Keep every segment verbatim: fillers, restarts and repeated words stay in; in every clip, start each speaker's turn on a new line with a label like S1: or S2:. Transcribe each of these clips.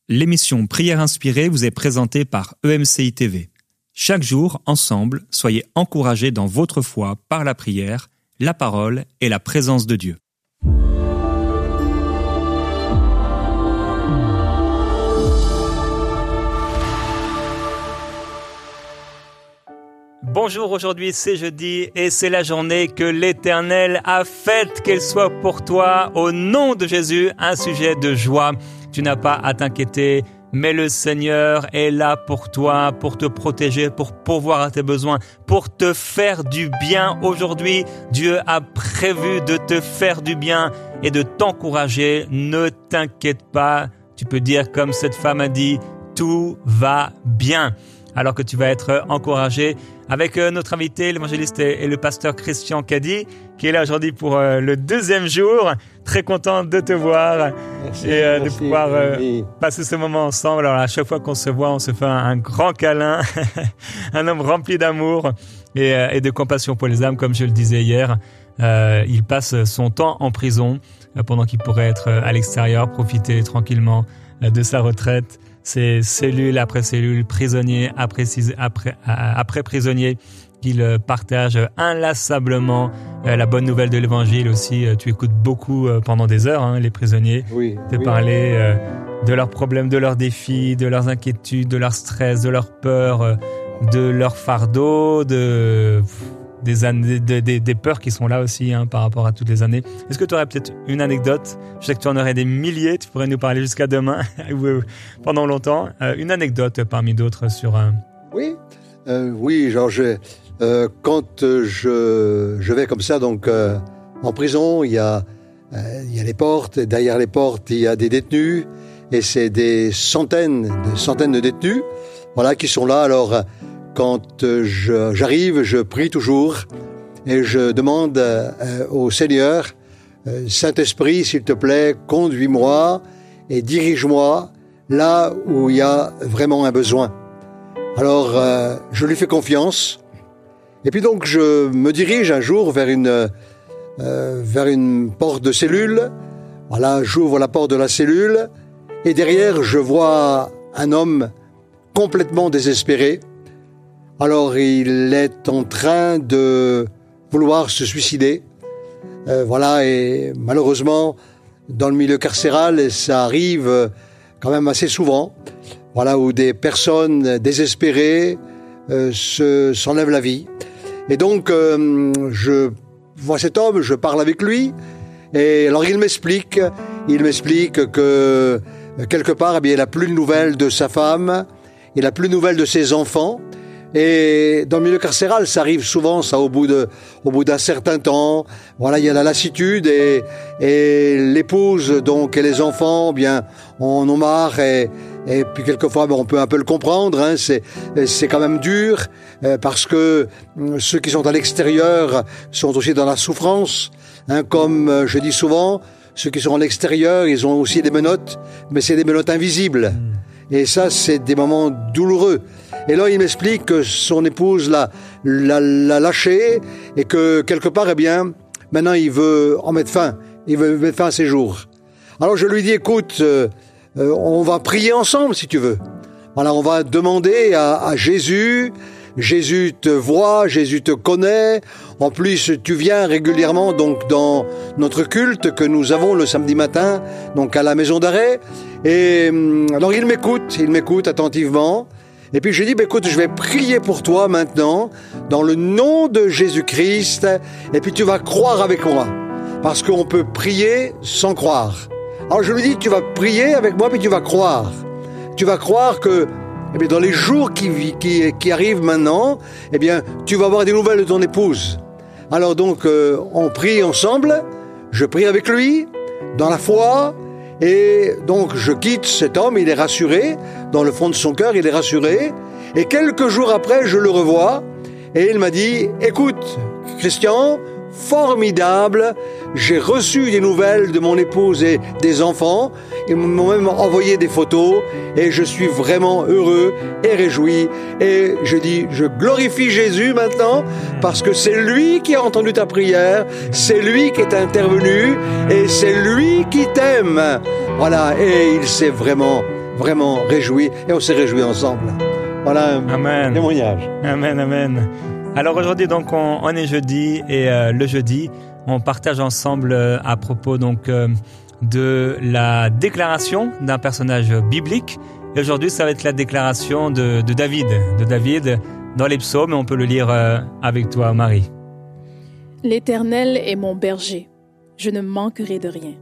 S1: L'émission Prière inspirée vous est présentée par E M C I T V. Chaque jour, ensemble, soyez encouragés dans votre foi par la prière, la parole et la présence de Dieu. Bonjour, aujourd'hui c'est jeudi et c'est la journée que l'Éternel a faite, qu'elle soit pour toi, au nom de Jésus, un sujet de joie. Tu n'as pas à t'inquiéter, mais le Seigneur est là pour toi, pour te protéger, pour pourvoir à tes besoins, pour te faire du bien. Aujourd'hui, Dieu a prévu de te faire du bien et de t'encourager. Ne t'inquiète pas, tu peux dire comme cette femme a dit, tout va bien. Alors que tu vas être encouragé avec notre invité, l'évangéliste et le pasteur Christian Cady, qui est là aujourd'hui pour le deuxième jour. Très content de te voir merci, et euh, merci, de pouvoir euh, passer ce moment ensemble. Alors à chaque fois qu'on se voit, on se fait un, un grand câlin, un homme rempli d'amour et, euh, et de compassion pour les âmes, comme je le disais hier. Euh, il passe son temps en prison euh, pendant qu'il pourrait être à l'extérieur, profiter tranquillement euh, de sa retraite. C'est cellule après cellule, prisonnier après, après, après prisonnier, qu'il partage inlassablement la bonne nouvelle de l'évangile aussi. Tu écoutes beaucoup pendant des heures, hein, les prisonniers,
S2: oui,
S1: te
S2: oui.
S1: parler de leurs problèmes, de leurs défis, de leurs inquiétudes, de leur stress, de leurs peurs, de leurs fardeaux, de... Des, années, des, des, des peurs qui sont là aussi hein, par rapport à toutes les années. Est-ce que tu aurais peut-être une anecdote? Je sais que tu en aurais des milliers, tu pourrais nous parler jusqu'à demain, ou pendant longtemps. Euh, une anecdote parmi d'autres sur... un...
S2: Oui, euh, oui, genre je, euh, quand je, je vais comme ça, donc euh, en prison, il y a, euh, il y a les portes, et derrière les portes, il y a des détenus, et c'est des centaines, des centaines de détenus, voilà, qui sont là, alors... Quand je, j'arrive, je prie toujours et je demande euh, au Seigneur, euh, Saint-Esprit, s'il te plaît, conduis-moi et dirige-moi là où il y a vraiment un besoin. Alors, euh, je lui fais confiance et puis donc je me dirige un jour vers une, euh, vers une porte de cellule. Voilà, j'ouvre la porte de la cellule et derrière, je vois un homme complètement désespéré. Alors, il est en train de vouloir se suicider. Euh, voilà, et malheureusement, dans le milieu carcéral, ça arrive quand même assez souvent. Voilà, où des personnes désespérées euh, se, s'enlèvent la vie. Et donc, euh, je vois cet homme, je parle avec lui. Et alors, il m'explique, il m'explique que quelque part, eh bien, il n'a plus de nouvelles de sa femme, il n'a plus de nouvelles de ses enfants. Et dans le milieu carcéral, ça arrive souvent, ça, au bout de, au bout d'un certain temps. Voilà, il y a la lassitude et, et l'épouse, donc, et les enfants, bien, en ont marre et, et puis quelquefois, ben, on peut un peu le comprendre, hein, c'est, c'est quand même dur, euh, parce que ceux qui sont à l'extérieur sont aussi dans la souffrance, hein, comme je dis souvent, ceux qui sont à l'extérieur, ils ont aussi des menottes, mais c'est des menottes invisibles. Et ça, c'est des moments douloureux. Et là, il m'explique que son épouse l'a, l'a, l'a lâché et que quelque part, eh bien, maintenant, il veut en mettre fin. Il veut mettre fin à ses jours. Alors, je lui dis, écoute, euh, euh, on va prier ensemble, si tu veux. Voilà, on va demander à, à Jésus. Jésus te voit, Jésus te connaît. En plus, tu viens régulièrement donc dans notre culte que nous avons le samedi matin, donc à la maison d'arrêt. Et alors, il m'écoute, il m'écoute attentivement. Et puis je dis, bah, écoute, je vais prier pour toi maintenant, dans le nom de Jésus-Christ, et puis tu vas croire avec moi, parce qu'on peut prier sans croire. Alors je lui dis, tu vas prier avec moi, puis tu vas croire. Tu vas croire que, eh bien, dans les jours qui, qui, qui arrivent maintenant, eh bien, tu vas avoir des nouvelles de ton épouse. Alors donc, euh, on prie ensemble, je prie avec lui, dans la foi. Et donc, je quitte cet homme, il est rassuré. Dans le fond de son cœur, il est rassuré. Et quelques jours après, je le revois. Et il m'a dit, écoute, Christian, formidable, j'ai reçu des nouvelles de mon épouse et des enfants. Ils m'ont même envoyé des photos. Et je suis vraiment heureux et réjoui. Et je dis, je glorifie Jésus maintenant, parce que c'est lui qui a entendu ta prière. C'est lui qui est intervenu. Et c'est lui qui t'aime. Voilà, et il s'est vraiment vraiment réjoui et on s'est réjouis ensemble. Voilà un
S1: Amen.
S2: témoignage.
S1: Amen, amen. Alors aujourd'hui, donc, on, on est jeudi et euh, le jeudi, on partage ensemble euh, à propos donc euh, de la déclaration d'un personnage biblique. Et aujourd'hui, ça va être la déclaration de, de David, de David dans les psaumes. Et on peut le lire euh, avec toi, Marie.
S3: L'Éternel est mon berger, je ne manquerai de rien.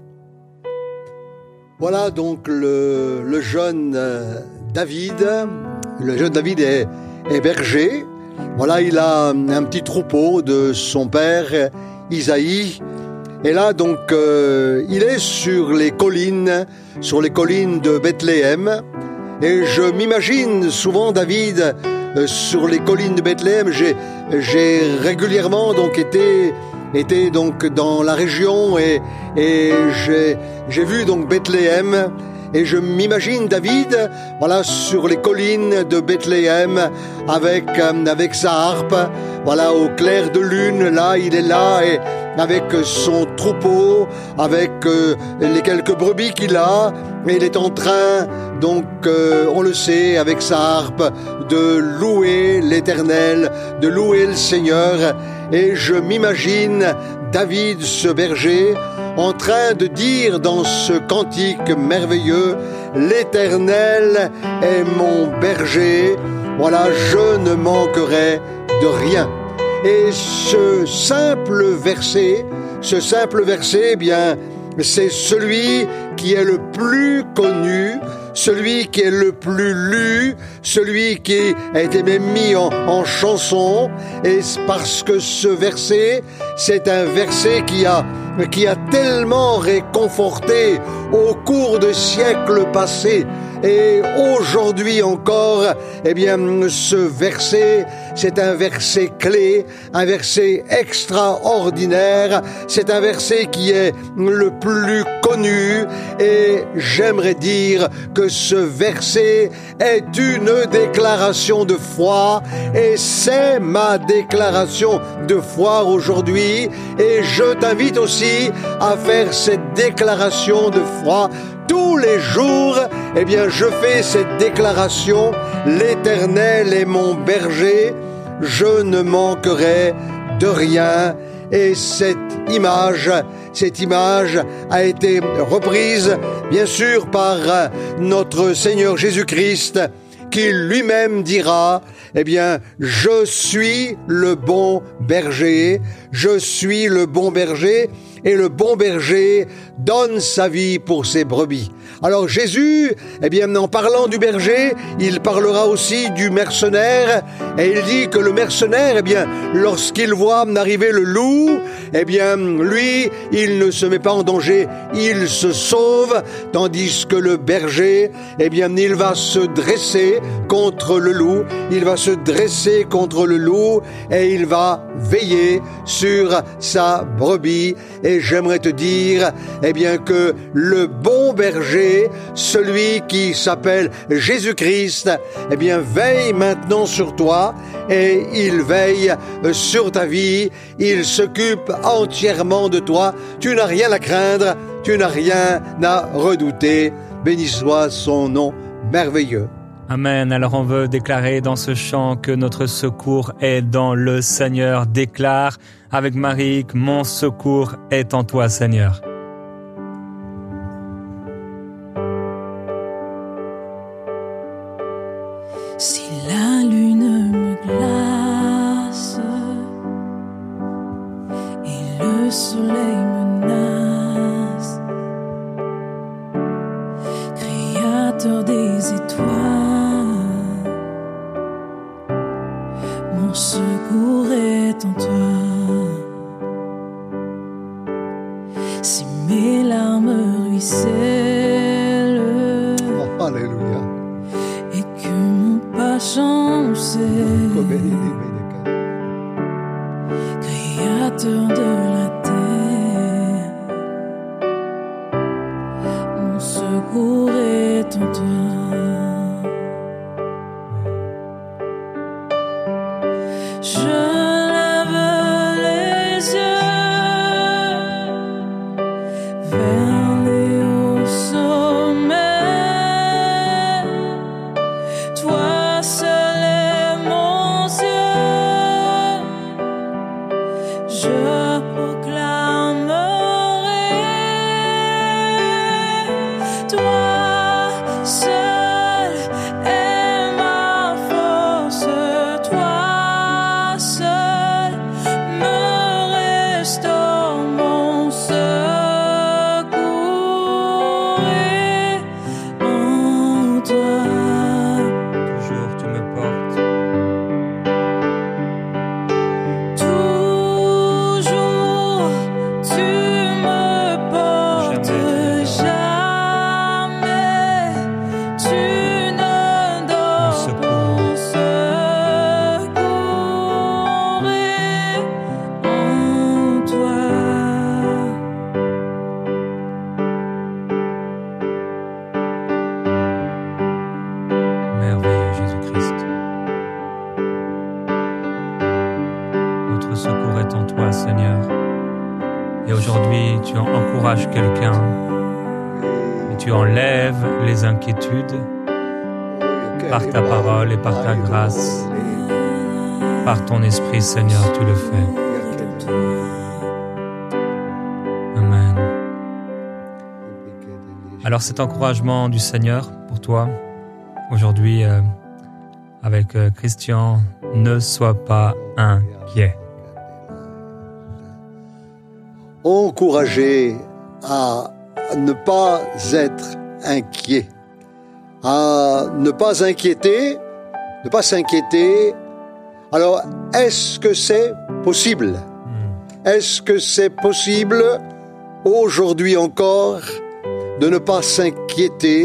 S2: Voilà donc le, le jeune euh, David. Le jeune David est, est berger. Voilà, il a un petit troupeau de son père Isaïe. Et là donc euh, il est sur les collines, sur les collines de Bethléem. Et je m'imagine souvent David euh, sur les collines de Bethléem. J'ai, j'ai régulièrement donc été était donc dans la région et, et j'ai, j'ai vu donc Bethléem et je m'imagine David, voilà, sur les collines de Bethléem avec, euh, avec sa harpe, voilà, au clair de lune, là, il est là et avec son troupeau, avec euh, les quelques brebis qu'il a, et il est en train, donc, euh, on le sait, avec sa harpe, de louer l'Éternel, de louer le Seigneur. Et je m'imagine David, ce berger, en train de dire dans ce cantique merveilleux, l'Éternel est mon berger, voilà, je ne manquerai de rien. Et ce simple verset, ce simple verset, eh bien, c'est celui qui est le plus connu, celui qui est le plus lu, celui qui a été même mis en, en chanson, et parce que ce verset, c'est un verset qui a, qui a tellement réconforté au cours de siècles passés, et aujourd'hui encore, eh bien, ce verset, c'est un verset clé, un verset extraordinaire, c'est un verset qui est le plus connu, et j'aimerais dire que ce verset est une déclaration de foi, et c'est ma déclaration de foi aujourd'hui, et je t'invite aussi à faire cette déclaration de foi tous les jours. Eh bien, je fais cette déclaration, l'Éternel est mon berger, je ne manquerai de rien. Et cette image, cette image a été reprise, bien sûr, par notre Seigneur Jésus-Christ, qui lui-même dira, eh bien, je suis le bon berger, je suis le bon berger, et le bon berger donne sa vie pour ses brebis. Alors Jésus, eh bien, en parlant du berger, il parlera aussi du mercenaire, et il dit que le mercenaire, eh bien, lorsqu'il voit arriver le loup, eh bien, lui, il ne se met pas en danger, il se sauve, tandis que le berger, eh bien, il va se dresser contre le loup, il va se dresser contre le loup, et il va veiller sur sa brebis. Et j'aimerais te dire, eh bien, que le bon berger, celui qui s'appelle Jésus-Christ, eh bien, veille maintenant sur toi, et il veille sur ta vie, il s'occupe entièrement de toi, tu n'as rien à craindre, tu n'as rien à redouter, béni soit son nom merveilleux.
S1: Amen. Alors on veut déclarer dans ce chant que notre secours est dans le Seigneur. Déclare avec Marie que mon secours est en toi, Seigneur.
S4: Si la lune me glace et le soleil menace, Créateur des étoiles, mon secours est en toi. Si mes larmes ruissellent,
S2: Oh, alléluia.
S4: et que mon pas chancelle, Créateur de la terre, mon secours est en toi. Je lève les yeux vers les hauts sommets. seul est ma force, toi seul me restaure mon secours est en toi.
S1: Toujours tu me portes.
S4: Toujours tu me portes, jamais tu ne dors,
S1: secours.
S4: mon secours est en toi.
S1: Merveilleux Jésus-Christ. Notre secours est en toi, Seigneur. Et aujourd'hui, tu encourages quelqu'un et tu enlèves les inquiétudes par ta parole et par ta grâce. Par ton esprit, Seigneur, tu le fais. Amen. Alors cet encouragement du Seigneur pour toi, aujourd'hui, euh, avec euh, Christian, ne sois pas inquiet.
S2: Encourager à ne pas être inquiet, à ne pas inquiéter, ne pas s'inquiéter. Alors, est-ce que c'est possible? Est-ce que c'est possible aujourd'hui encore de ne pas s'inquiéter?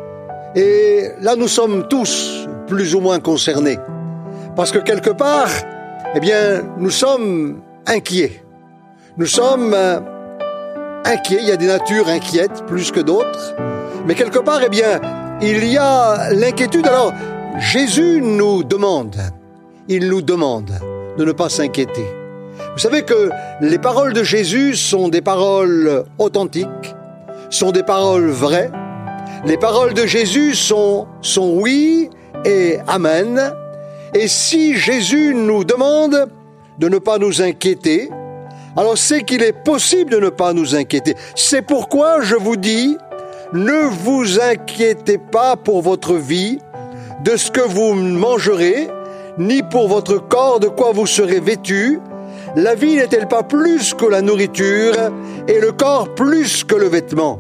S2: Et là, nous sommes tous plus ou moins concernés. Parce que quelque part, eh bien, nous sommes inquiets. Nous sommes euh, inquiets. Il y a des natures inquiètes plus que d'autres. Mais quelque part, eh bien, il y a l'inquiétude. Alors, Jésus nous demande, il nous demande de ne pas s'inquiéter. Vous savez que les paroles de Jésus sont des paroles authentiques, sont des paroles vraies. Les paroles de Jésus sont, sont oui et amen. Et si Jésus nous demande de ne pas nous inquiéter, alors c'est qu'il est possible de ne pas nous inquiéter. C'est pourquoi je vous dis, ne vous inquiétez pas pour votre vie, de ce que vous mangerez, ni pour votre corps de quoi vous serez vêtus. La vie n'est-elle pas plus que la nourriture, et le corps plus que le vêtement?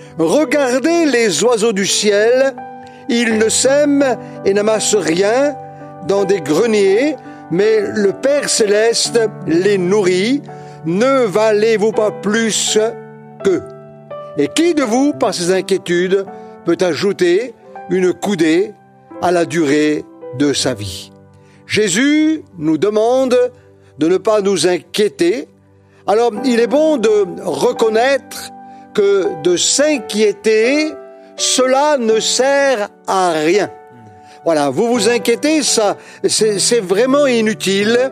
S2: Regardez les oiseaux du ciel, ils ne sèment et n'amassent rien dans des greniers, mais le Père Céleste les nourrit. Ne valez-vous pas plus qu'eux? Et qui de vous, par ses inquiétudes, peut ajouter une coudée à la durée de sa vie? Jésus nous demande de ne pas nous inquiéter. Alors, il est bon de reconnaître que de s'inquiéter, cela ne sert à rien. Voilà, vous vous inquiétez, ça, c'est, c'est vraiment inutile.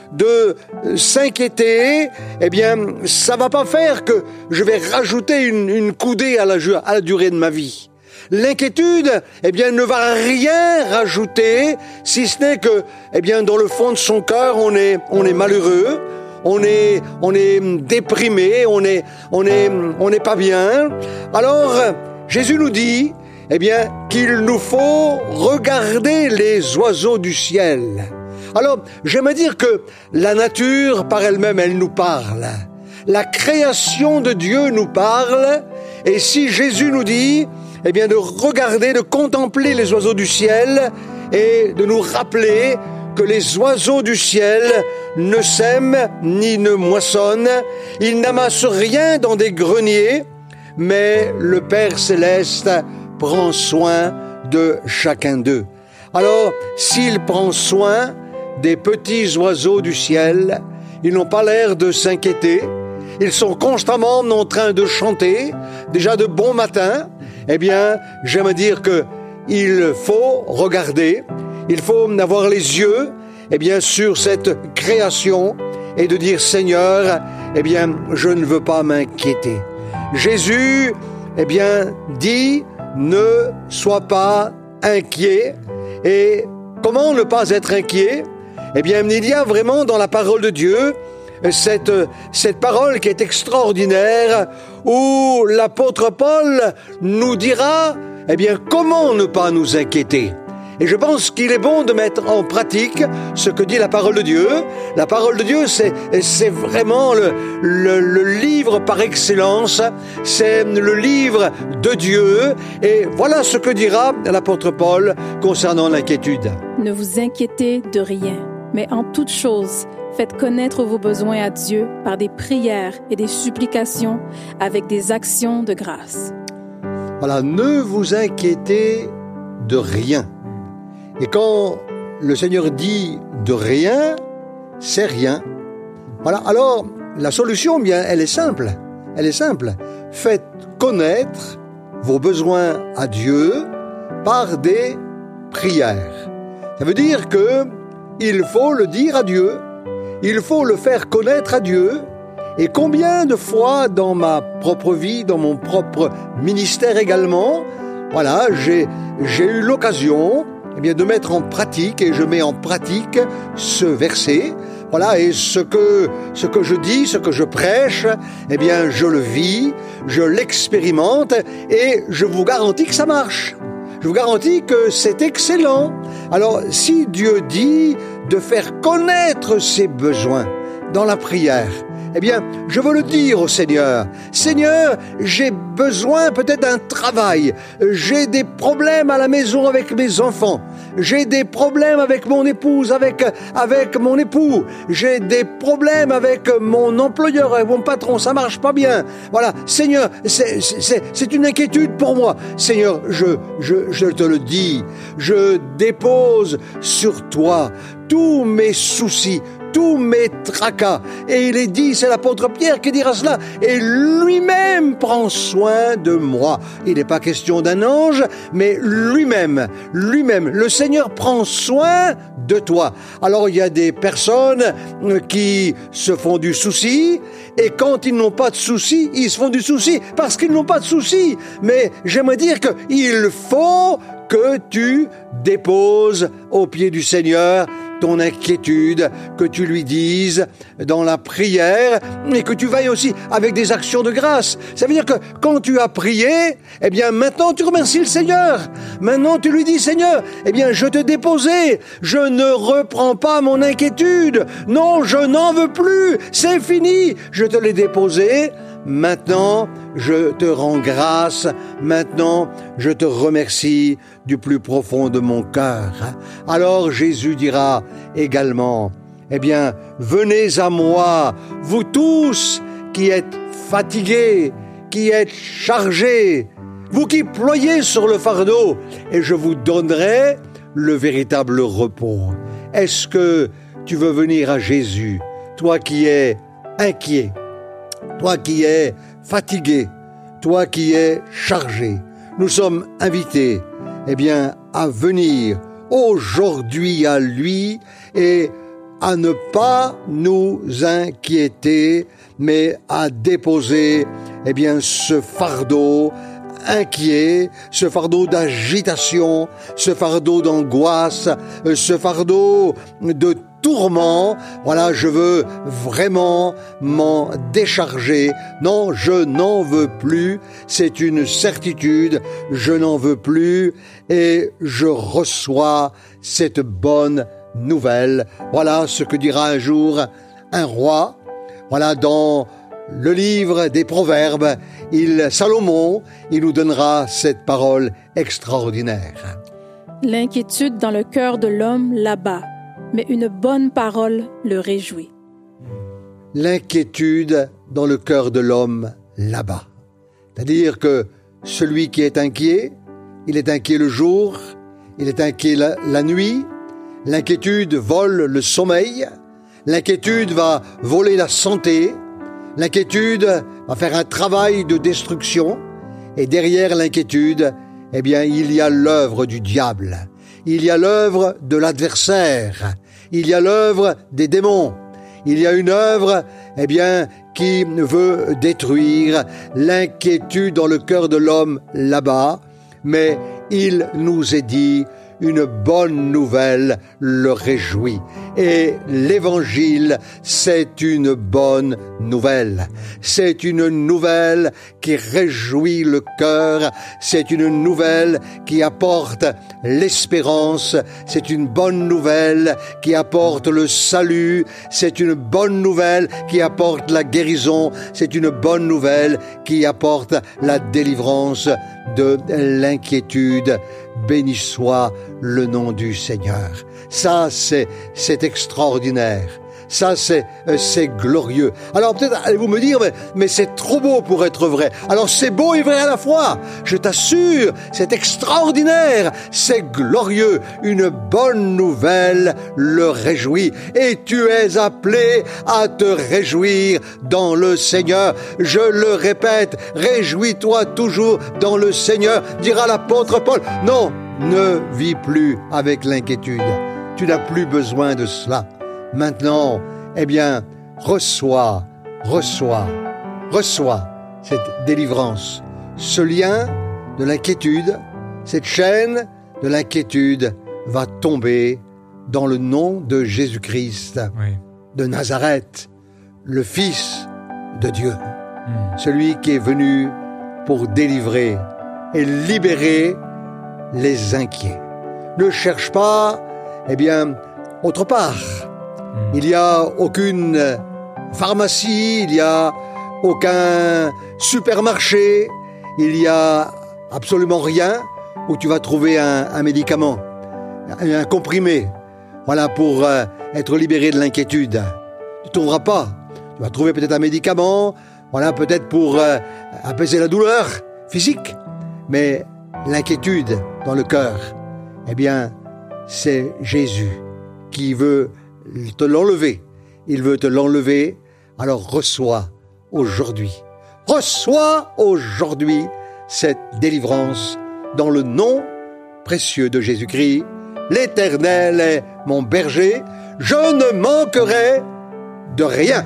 S2: De s'inquiéter, eh bien, ça va pas faire que je vais rajouter une, une coudée à la, à la durée de ma vie. L'inquiétude, eh bien, ne va rien rajouter, si ce n'est que, eh bien, dans le fond de son cœur, on est, on est malheureux, on est, on est déprimé, on est, on est, on n'est pas bien. Alors, Jésus nous dit, eh bien, qu'il nous faut regarder les oiseaux du ciel. Alors, j'aime dire que la nature, par elle-même, elle nous parle. La création de Dieu nous parle. Et si Jésus nous dit, eh bien, de regarder, de contempler les oiseaux du ciel et de nous rappeler que les oiseaux du ciel ne sèment ni ne moissonnent, ils n'amassent rien dans des greniers, mais le Père Céleste prend soin de chacun d'eux. Alors, s'il prend soin des petits oiseaux du ciel, ils n'ont pas l'air de s'inquiéter, ils sont constamment en train de chanter, déjà de bon matin. Eh bien, j'aime dire que il faut regarder, il faut avoir les yeux, eh bien, sur cette création et de dire, Seigneur, eh bien, je ne veux pas m'inquiéter. Jésus, eh bien, dit, ne sois pas inquiet. Et comment ne pas être inquiet? Eh bien, il y a vraiment dans la parole de Dieu cette, cette parole qui est extraordinaire, où l'apôtre Paul nous dira eh bien, comment ne pas nous inquiéter ? Et je pense qu'il est bon de mettre en pratique ce que dit la parole de Dieu. La parole de Dieu, c'est, c'est vraiment le, le, le livre par excellence. C'est le livre de Dieu. Et voilà ce que dira l'apôtre Paul concernant l'inquiétude.
S3: Ne vous inquiétez de rien, mais en toute chose, faites connaître vos besoins à Dieu par des prières et des supplications avec des actions de grâce.
S2: Voilà, ne vous inquiétez de rien. Et quand le Seigneur dit de rien, c'est rien. Voilà, alors la solution, bien, elle est simple. Elle est simple. Faites connaître vos besoins à Dieu par des prières. Ça veut dire que il faut le dire à Dieu, il faut le faire connaître à Dieu. Et combien de fois dans ma propre vie, dans mon propre ministère également, voilà, j'ai, j'ai eu l'occasion eh bien, de mettre en pratique, et je mets en pratique ce verset. Voilà, et ce que, ce que je dis, ce que je prêche, eh bien, je le vis, je l'expérimente, et je vous garantis que ça marche. Je vous garantis que c'est excellent. Alors, si Dieu dit de faire connaître ses besoins dans la prière, eh bien, je veux le dire au Seigneur. Seigneur, j'ai besoin peut-être d'un travail. J'ai des problèmes à la maison avec mes enfants. J'ai des problèmes avec mon épouse, avec, avec mon époux. J'ai des problèmes avec mon employeur, avec mon patron. Ça marche pas bien. Voilà. Seigneur, c'est, c'est, c'est une inquiétude pour moi. Seigneur, je, je, je te le dis. Je dépose sur toi tous mes soucis, tous mes tracas. Et il est dit, c'est l'apôtre Pierre qui dira cela, et lui-même prend soin de moi. Il n'est pas question d'un ange, mais lui-même, lui-même, le Seigneur prend soin de toi. Alors il y a des personnes qui se font du souci, et quand ils n'ont pas de souci, ils se font du souci parce qu'ils n'ont pas de souci. Mais j'aimerais dire qu'il faut que tu déposes au pied du Seigneur ton inquiétude, que tu lui dises dans la prière, et que tu veilles aussi avec des actions de grâce. Ça veut dire que quand tu as prié, eh bien maintenant tu remercies le Seigneur. Maintenant tu lui dis, Seigneur, eh bien je t'ai déposé, je ne reprends pas mon inquiétude. Non, je n'en veux plus, c'est fini, je te l'ai déposé. Maintenant, je te rends grâce. Maintenant, je te remercie du plus profond de mon cœur. Alors Jésus dira également, eh bien, venez à moi, vous tous qui êtes fatigués, qui êtes chargés, vous qui ployez sur le fardeau, et je vous donnerai le véritable repos. Est-ce que tu veux venir à Jésus, toi qui es inquiet, toi qui es fatigué, toi qui es chargé? Nous sommes invités, eh bien, à venir aujourd'hui à lui et à ne pas nous inquiéter, mais à déposer, eh bien, ce fardeau inquiet, ce fardeau d'agitation, ce fardeau d'angoisse, ce fardeau de tourment. Voilà, je veux vraiment m'en décharger. Non, je n'en veux plus. C'est une certitude. Je n'en veux plus et je reçois cette bonne nouvelle. Voilà ce que dira un jour un roi. Voilà, dans le livre des Proverbes, il, Salomon, il nous donnera cette parole extraordinaire.
S3: L'inquiétude dans le cœur de l'homme l'abat, mais une bonne parole le réjouit.
S2: L'inquiétude dans le cœur de l'homme l'abat. C'est-à-dire que celui qui est inquiet, il est inquiet le jour, il est inquiet la, la nuit. L'inquiétude vole le sommeil. L'inquiétude va voler la santé. L'inquiétude va faire un travail de destruction. Et derrière l'inquiétude, eh bien, il y a l'œuvre du diable. Il y a l'œuvre de l'adversaire. Il y a l'œuvre des démons. Il y a une œuvre, eh bien, qui veut détruire. L'inquiétude dans le cœur de l'homme là-bas. Mais il nous est dit une bonne nouvelle le réjouit. Et l'évangile, c'est une bonne nouvelle. C'est une nouvelle qui réjouit le cœur. C'est une nouvelle qui apporte l'espérance. C'est une bonne nouvelle qui apporte le salut. C'est une bonne nouvelle qui apporte la guérison. C'est une bonne nouvelle qui apporte la délivrance de l'inquiétude. Béni soit le nom du Seigneur. Ça, c'est, c'est extraordinaire. Ça, c'est, c'est glorieux. Alors peut-être allez-vous me dire, mais, mais c'est trop beau pour être vrai. Alors c'est beau et vrai à la fois. Je t'assure, c'est extraordinaire, c'est glorieux. Une bonne nouvelle le réjouit. Et tu es appelé à te réjouir dans le Seigneur. Je le répète, réjouis-toi toujours dans le Seigneur, dira l'apôtre Paul. Non, ne vis plus avec l'inquiétude. Tu n'as plus besoin de cela. Maintenant, eh bien, reçois, reçois, reçois cette délivrance. Ce lien de l'inquiétude, cette chaîne de l'inquiétude va tomber dans le nom de Jésus-Christ, oui, de Nazareth, le Fils de Dieu, mmh. celui qui est venu pour délivrer et libérer les inquiets. Ne cherche pas, eh bien, autre part. Il n'y a aucune pharmacie, il n'y a aucun supermarché, il n'y a absolument rien où tu vas trouver un, un médicament, un comprimé, voilà, pour euh, être libéré de l'inquiétude. Tu ne trouveras pas. Tu vas trouver peut-être un médicament, voilà, peut-être pour euh, apaiser la douleur physique, mais l'inquiétude dans le cœur, eh bien, c'est Jésus qui veut te l'enlever. Il veut te l'enlever. Alors reçois aujourd'hui. Reçois aujourd'hui cette délivrance dans le nom précieux de Jésus-Christ. L'Éternel est mon berger. Je ne manquerai de rien.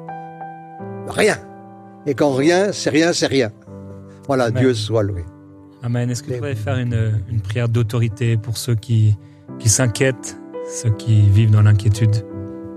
S2: Rien. Et quand rien, c'est rien, c'est rien. Voilà, Amen. Dieu soit loué.
S1: Amen. Est-ce que tu pourrais faire une, une prière d'autorité pour ceux qui, qui s'inquiètent, ceux qui vivent dans l'inquiétude?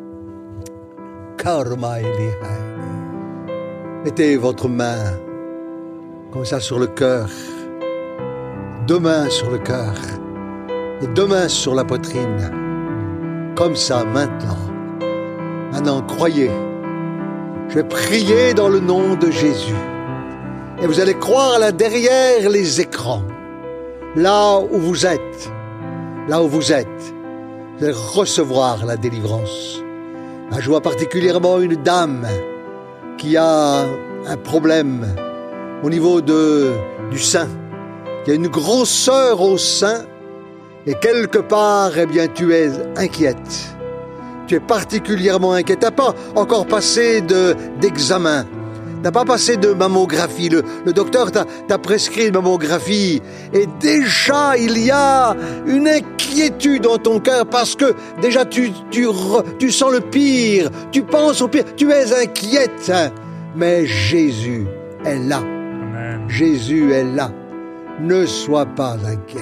S2: Mettez votre main comme ça sur le cœur, deux mains sur le cœur et deux mains sur la poitrine, comme ça maintenant. Maintenant, croyez. Je vais prier dans le nom de Jésus. Et vous allez croire là derrière les écrans, là où vous êtes, là où vous êtes, vous allez recevoir la délivrance. Là, je vois particulièrement une dame qui a un problème au niveau de, du sein, qui a une grosseur au sein, et quelque part, eh bien, tu es inquiète. Tu es particulièrement inquiète. Tu n'as pas encore passé de, d'examen. Tu n'as pas passé de mammographie. Le, le docteur t'a, t'a prescrit une mammographie. Et déjà, il y a une inquiétude dans ton cœur parce que déjà, tu, tu, tu sens le pire. Tu penses au pire. Tu es inquiète. Mais Jésus est là. Amen. Jésus est là. Ne sois pas inquiète.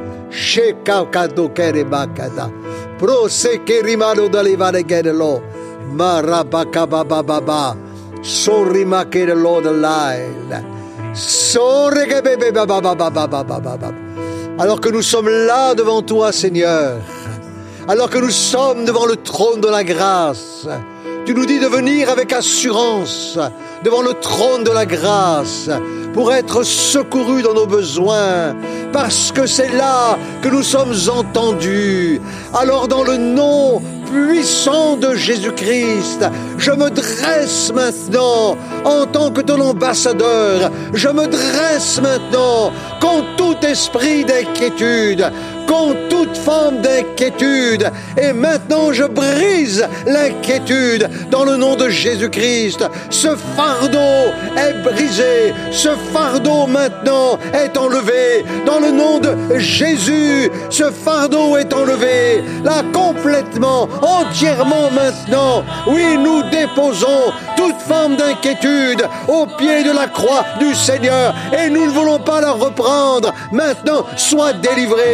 S2: Sorry ma che the Lord alive. Sorry que bébé baba baba baba baba. Alors que nous sommes là devant toi, Seigneur, alors que nous sommes devant le trône de la grâce, tu nous dis de venir avec assurance devant le trône de la grâce pour être secourus dans nos besoins, parce que c'est là que nous sommes entendus. Alors dans le nom puissant de Jésus-Christ, je me dresse maintenant en tant que ton ambassadeur. Je me dresse maintenant contre tout esprit d'inquiétude, contre toute forme d'inquiétude. Et maintenant, je brise l'inquiétude dans le nom de Jésus-Christ. Ce fardeau est brisé. Ce fardeau maintenant est enlevé. Dans le nom de Jésus, ce fardeau est enlevé. Là, complètement, entièrement maintenant. Oui, nous déposons toute forme d'inquiétude au pied de la croix du Seigneur. Et nous ne voulons pas la reprendre. Maintenant, sois délivré. Maintenant,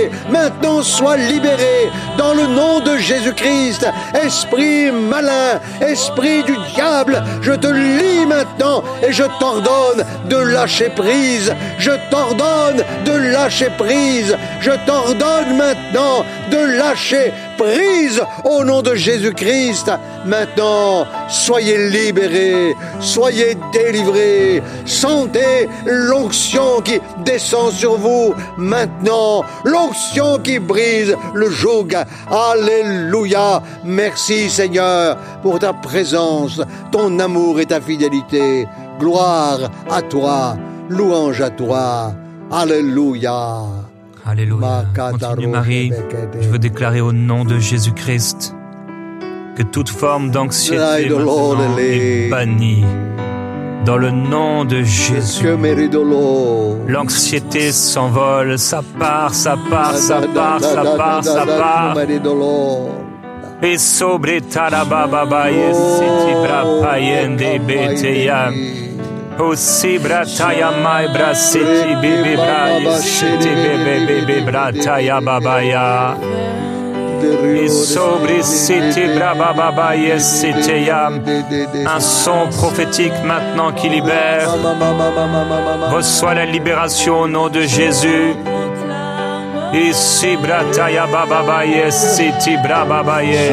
S2: maintenant soient libérés dans le nom de Jésus-Christ. Esprit malin, esprit du diable, je te lie maintenant et je t'ordonne de lâcher prise. Je t'ordonne de lâcher prise. Je t'ordonne maintenant de lâcher prise au nom de Jésus-Christ. Maintenant, soyez libérés, soyez délivrés. Sentez l'onction qui descend sur vous maintenant, l'onction qui brise le joug. Alléluia. Merci Seigneur pour ta présence, ton amour et ta fidélité. Gloire à toi, louange à toi. Alléluia.
S1: Alléluia. Continue Marie. Je veux déclarer au nom de Jésus-Christ que toute forme d'anxiété maintenant est bannie. Dans le nom de Jésus, l'anxiété s'envole, ça part, ça part, ça part, ça part, ça part. Et sobre tarababa yesitibra payende beteya. Aussi brataya mai brasiti bibi bra yesiti bebe bebe brataya babaya. Et sobre siti bra baba yesiteya. Un son prophétique maintenant qui libère. Reçois la libération au nom de Jésus. Ici brataya baba yesiti bra baba ye.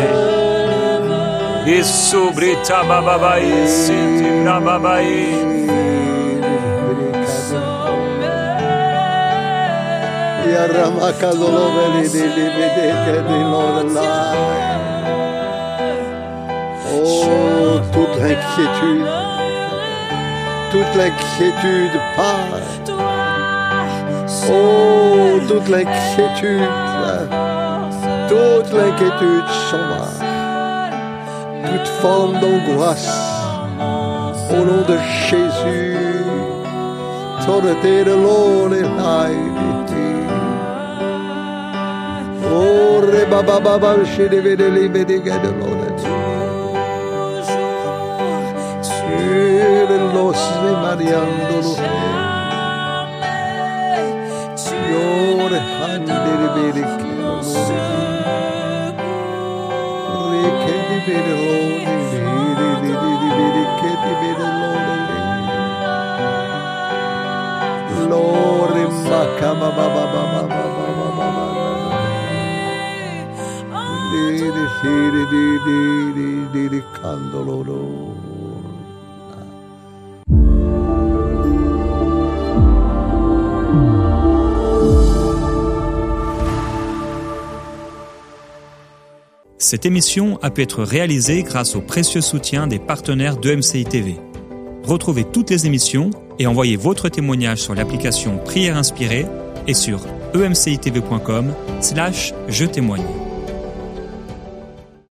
S1: Isubrita baba yesiti bra baba ye.
S2: Oh, toute l'inquiétude, toute l'inquiétude part. Oh, toute l'inquiétude, toute l'inquiétude s'en va. Toute forme d'angoisse, au nom de Jésus, Torete de l'eau et oh, rebaba baba, chez les védélés, védégas de l'eau. Sur los de Mariando, Yor hande de védégas, Reke de védélés, Reke de védélés, Lore makama baba baba baba baba.
S5: Cette émission a pu être réalisée grâce au précieux soutien des partenaires d'E M C I T V. Retrouvez toutes les émissions et envoyez votre témoignage sur l'application Prière Inspirée et sur e m c i t v point com slash je témoigne.